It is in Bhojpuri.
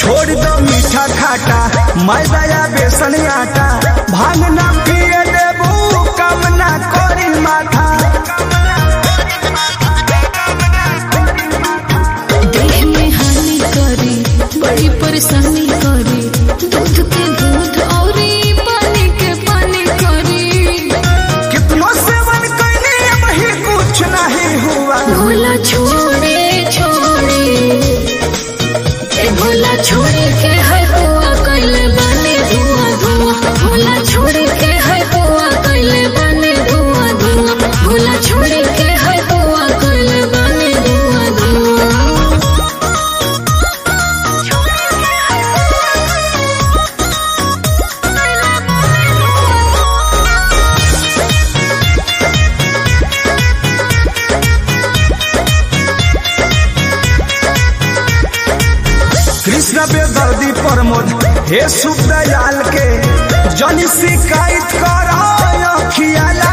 छोड़ दो मीठा खाटा मैदा या बेसन आटा भांग ना पिए देबू कम ना करी माथा। देह में हानि करी बड़ी परेशानी करी दूध के दूध और पानी के पानी करी। कितनो सेवन करने वही कुछ नहीं हुआ। भोला छोड़े छोड़े भोला छोड़े के है हुआ कैले बने धुआं धुआं। भोला छोड़े के है हुआ कैले बने धुआं धुआं। भोला छोड़े के है हुआ कैले बने धुआं धुआं। कृष्ण बेदर्दी प्रमोद हे शुभ दयाल के जन शिकायत करो खियाला